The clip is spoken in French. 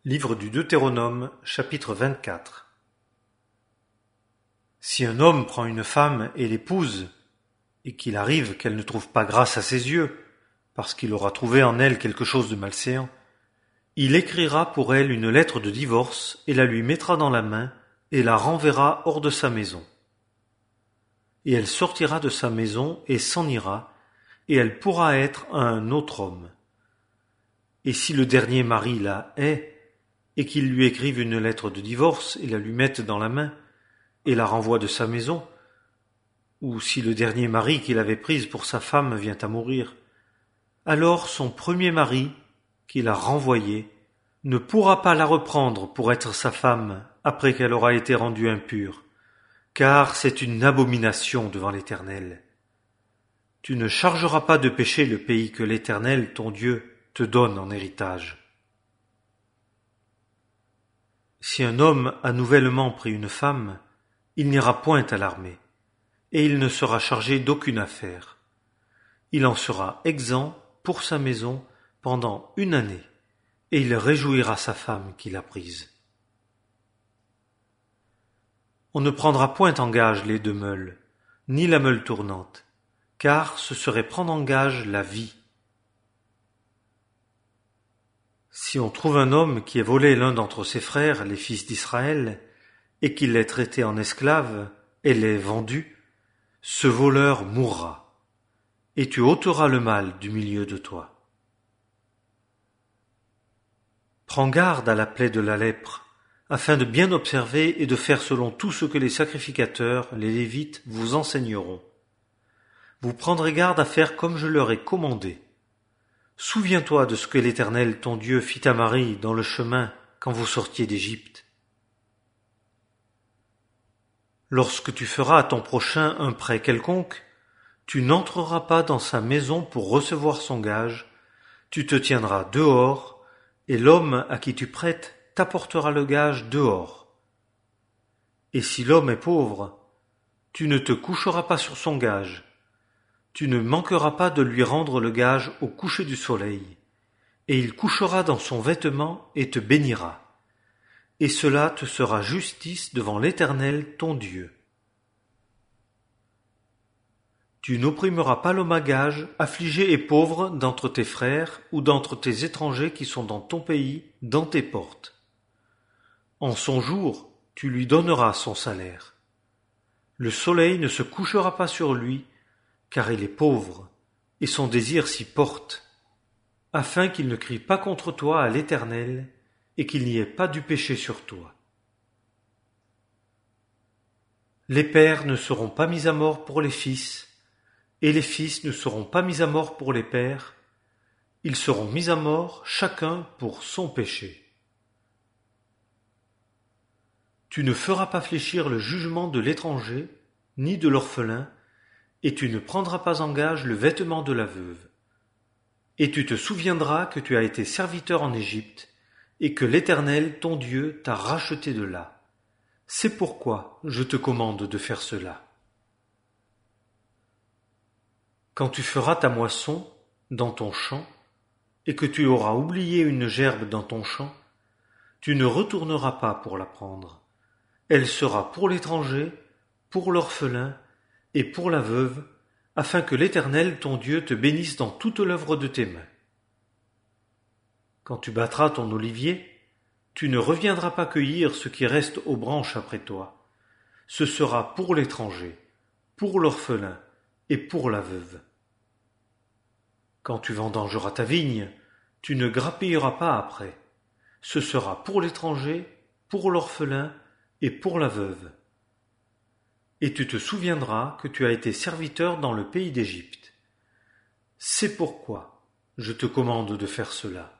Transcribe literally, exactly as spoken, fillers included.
Livre du Deutéronome, chapitre vingt-quatre. Si un homme prend une femme et l'épouse, et qu'il arrive qu'elle ne trouve pas grâce à ses yeux, parce qu'il aura trouvé en elle quelque chose de malséant, il écrira pour elle une lettre de divorce et la lui mettra dans la main et la renverra hors de sa maison. Et elle sortira de sa maison et s'en ira, et elle pourra être à un autre homme. Et si le dernier mari la hait, et qu'il lui écrive une lettre de divorce et la lui mette dans la main, et la renvoie de sa maison, ou si le dernier mari qu'il avait prise pour sa femme vient à mourir, alors son premier mari, qui l'a renvoyée, ne pourra pas la reprendre pour être sa femme après qu'elle aura été rendue impure, car c'est une abomination devant l'Éternel. Tu ne chargeras pas de péché le pays que l'Éternel, ton Dieu, te donne en héritage. Si un homme a nouvellement pris une femme, il n'ira point à l'armée, et il ne sera chargé d'aucune affaire. Il en sera exempt pour sa maison pendant une année, et il réjouira sa femme qu'il a prise. On ne prendra point en gage les deux meules, ni la meule tournante, car ce serait prendre en gage la vie. Si on trouve un homme qui ait volé l'un d'entre ses frères, les fils d'Israël, et qu'il l'ait traité en esclave et l'ait vendu, ce voleur mourra, et tu ôteras le mal du milieu de toi. Prends garde à la plaie de la lèpre, afin de bien observer et de faire selon tout ce que les sacrificateurs, les Lévites, vous enseigneront. Vous prendrez garde à faire comme je leur ai commandé. Souviens-toi de ce que l'Éternel, ton Dieu, fit à Marie dans le chemin quand vous sortiez d'Égypte. Lorsque tu feras à ton prochain un prêt quelconque, tu n'entreras pas dans sa maison pour recevoir son gage, tu te tiendras dehors, et l'homme à qui tu prêtes t'apportera le gage dehors. Et si l'homme est pauvre, tu ne te coucheras pas sur son gage, tu ne manqueras pas de lui rendre le gage au coucher du soleil, et il couchera dans son vêtement et te bénira. Et cela te sera justice devant l'Éternel ton Dieu. Tu n'opprimeras pas l'homme à gage, affligé et pauvre d'entre tes frères ou d'entre tes étrangers qui sont dans ton pays, dans tes portes. En son jour, tu lui donneras son salaire. Le soleil ne se couchera pas sur lui, car il est pauvre, et son désir s'y porte, afin qu'il ne crie pas contre toi à l'Éternel, et qu'il n'y ait pas du péché sur toi. Les pères ne seront pas mis à mort pour les fils, et les fils ne seront pas mis à mort pour les pères, ils seront mis à mort chacun pour son péché. Tu ne feras pas fléchir le jugement de l'étranger, ni de l'orphelin, et tu ne prendras pas en gage le vêtement de la veuve. Et tu te souviendras que tu as été serviteur en Égypte, et que l'Éternel, ton Dieu, t'a racheté de là. C'est pourquoi je te commande de faire cela. Quand tu feras ta moisson dans ton champ, et que tu auras oublié une gerbe dans ton champ, tu ne retourneras pas pour la prendre. Elle sera pour l'étranger, pour l'orphelin, et pour la veuve, afin que l'Éternel, ton Dieu, te bénisse dans toute l'œuvre de tes mains. Quand tu battras ton olivier, tu ne reviendras pas cueillir ce qui reste aux branches après toi. Ce sera pour l'étranger, pour l'orphelin et pour la veuve. Quand tu vendangeras ta vigne, tu ne grappilleras pas après. Ce sera pour l'étranger, pour l'orphelin et pour la veuve. Et tu te souviendras que tu as été serviteur dans le pays d'Égypte. C'est pourquoi je te commande de faire cela.